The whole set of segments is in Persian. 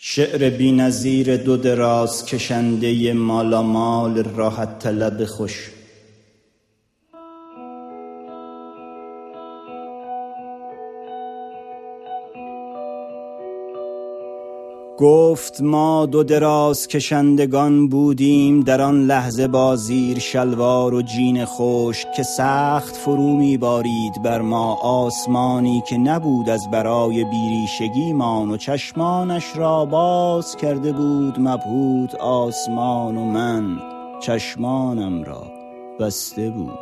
شعر بی نظیر دو دراز کشنده مالامال راحت طلب خوش. گفت ما دو دراز کشندگان بودیم در آن لحظه با زیر شلوار و جین خشک که سخت فرو می‌بارید بر ما آسمانی که نبود از برای بیریشگیمان و چشمانش را باز کرده بود مبهوت آسمان و من چشمانم را بسته بود.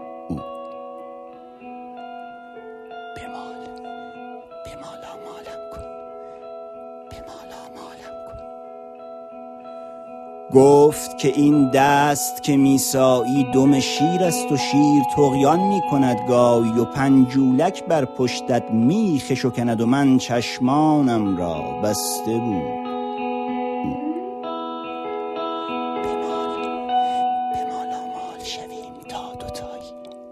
گفت که این دست که میسایی دم شیر است و شیر طغیان میکند گاهی و پنجولک بر پشتت میخ شکند و من چشمانم را بسته بود. بمال شویم تا دوتایی.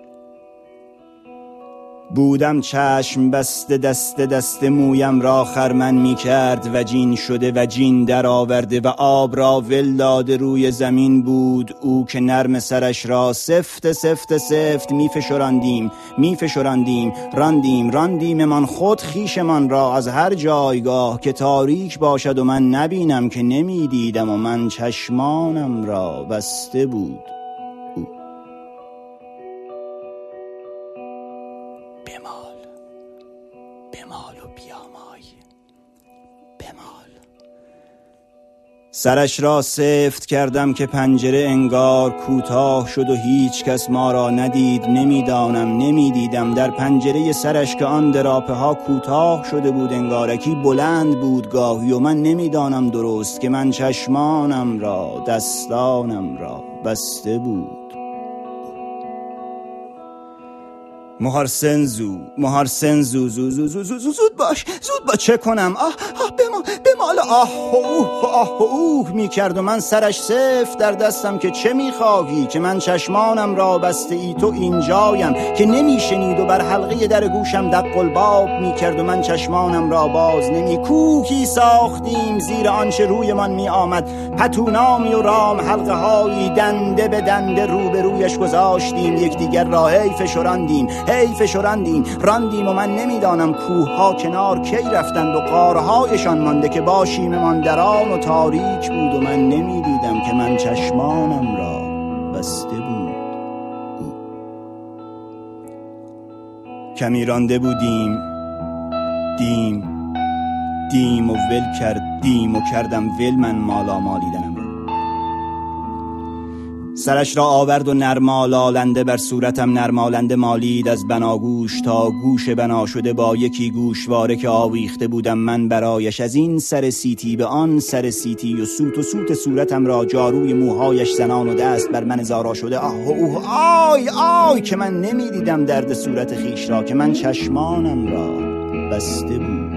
بودم چشم بسته دست مویم را خرمن می کرد و جین شده و جین در آورده و آب را ول داده روی زمین بود او که نرم سرش را سفت می فشراندیم راندیم من خود خیشمان را از هر جایگاه که تاریک باشد و من نبینم که نمی دیدم و من چشمانم را بسته بود. بمال و بیامای بمال. سرش را سفت کردم که پنجره انگار کوتاه شد و هیچ کس ما را ندید. نمیدیدم در پنجره سرش که آن دراپه ها کوتاه شده بود انگارکی بلند بود گاهی و من نمیدانم درست که من چشمانم را دستانم را بسته بود. مهارسنزو زود باش چه کنم؟ بمال اوه می کرد و من سرش سفت در دستم که چه می خواهی؟ که من چشمانم را بسته ای تو اینجایم که نمی شنید و بر حلقه در گوشم دق الباب می کرد و من چشمانم را باز نمی. کوکی ساختیم زیر آنچه رویمان می آمد، پتونامی و رام حلقه هایی دنده به دنده روبرویش گذاشتیم، یکدیگر را حیف راندیم و من نمیدانم کوه ها کنار کی رفتند و قارهایشان مانده که با شیممان دران و تاریک بود و من نمیدیدم که من چشمانم را بسته بود. کمی رانده بودیم دیم و ول کردیم و کردم ول من مالامالیدنم را. سرش را آورد و نرمالالنده بر صورتم نرمالنده مالید از بناگوش تا گوش بنا شده با یکی گوشواره که آویخته بودم من برایش، از این سر سیتی به آن سر سیتی و سوت صورتم را جاروی موهایش زنان و دست بر من زارا شده. آی که من نمیدیدم درد صورت خیش را که من چشمانم را بسته بود.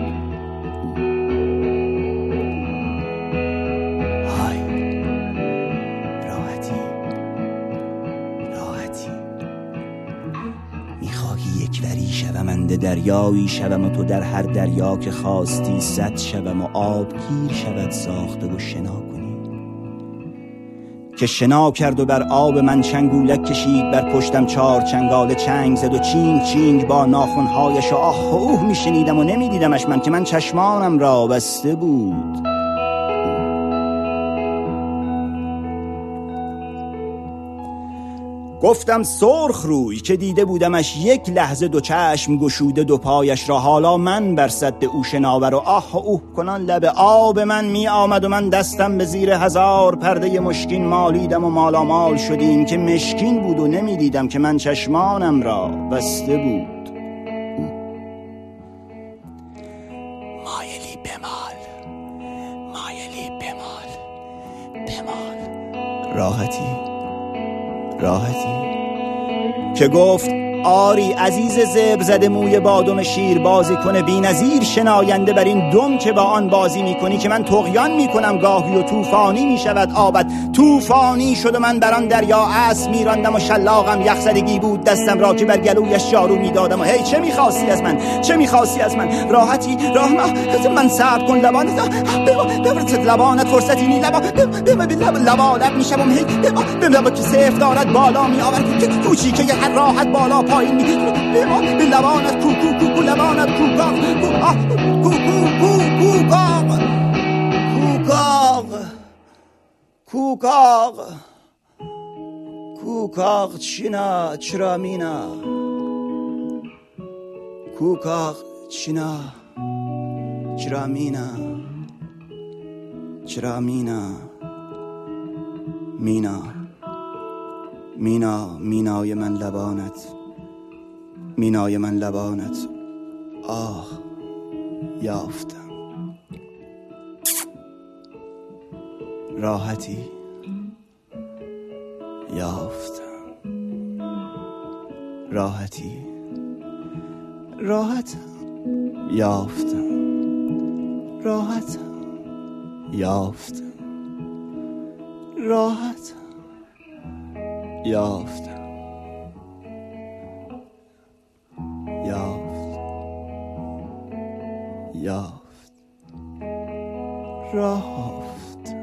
شومنده دریایی شوم و تو در هر دریا که خواستی صد شوم و آبگیر شود ساخته و شنا کنی که شنا کرد و بر آب من چنگولک کشید، بر پشتم 4 چنگال چنگ زد و چینگ با ناخنهایش و اوه میشنیدم و نمیدیدمش من که من چشمانم را بسته بود. گفتم سرخ روی که دیده بودمش یک لحظه 2 چشم گشوده 2 پایش را، حالا من بر سد او شناور و اوه کنان لب آب من می آمد و من دستم به زیر 1000 پرده مشکین مالیدم و مالامال شدیم که مشکین بود و نمیدیدم که من چشمانم را بسته بود. مایلی بمال راحتی که گفت آری عزیز زبر زده موی بادم شیر بازی کنه بی نظیر شناینده بر این دم که با آن بازی میکنی که من طغیان میکنم گاهی و طوفانی میشود آبت طوفانی شد و من بر آن دریا اسب میراندم و شلاقم یخزدگی بود دستم را که بر گلویش جارو میدادم و هی چه میخواستی از من راحتی راه من صبر کن لبانت بفرست لبانت فرصتی نی لبانت میشم هی بما که صفر دارد بالا می آورد که کوچیکه هر راحت بالا پایین می به لبانت کو لبانت کوکاغ چینا چرا مینا کوکاغ چینا چرا مینا مینای من لبانت آه یافتم راحتی یافتم راحتم یافتم رافت.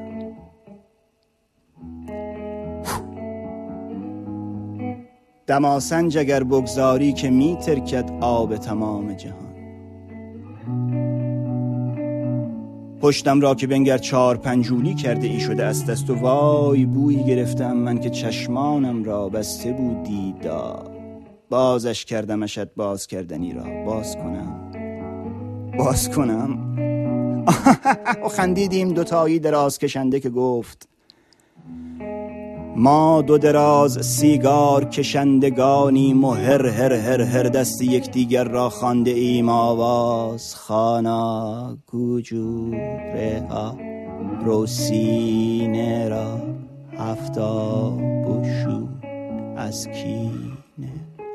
دماسنج اگر بگذاری که می ترکد آب تمام جهان پشتم را که بنگر 4 پنجولی کرده ای شده از دست و وای بویی گرفتم من که چشمانم را بسته بود دیدار بازش کردمشت باز کردنی را باز کنم و خندیدیم دوتایی دراز کشنده که گفت ما دو دراز سیگار کشندگانیم و هر دست یکدیگر را خوانده ایم آواز خانا گوجو رها روسینه را هفتاب و شو از کینه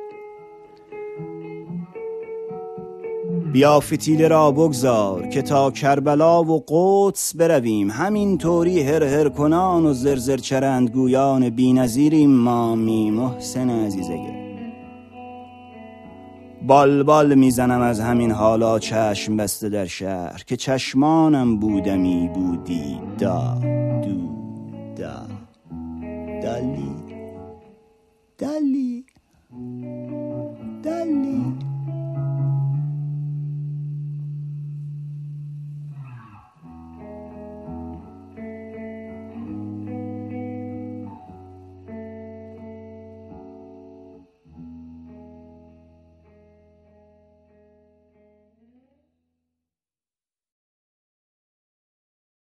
بیا فتیله را بگذار که تا کربلا و قدس برویم همین طوری هر کنان و زرزر چرند گویان بی نظیریم مامی محسن عزیزگه بال میزنم از همین حالا چشم بسته در شهر که چشمانم بودمی بودی دلی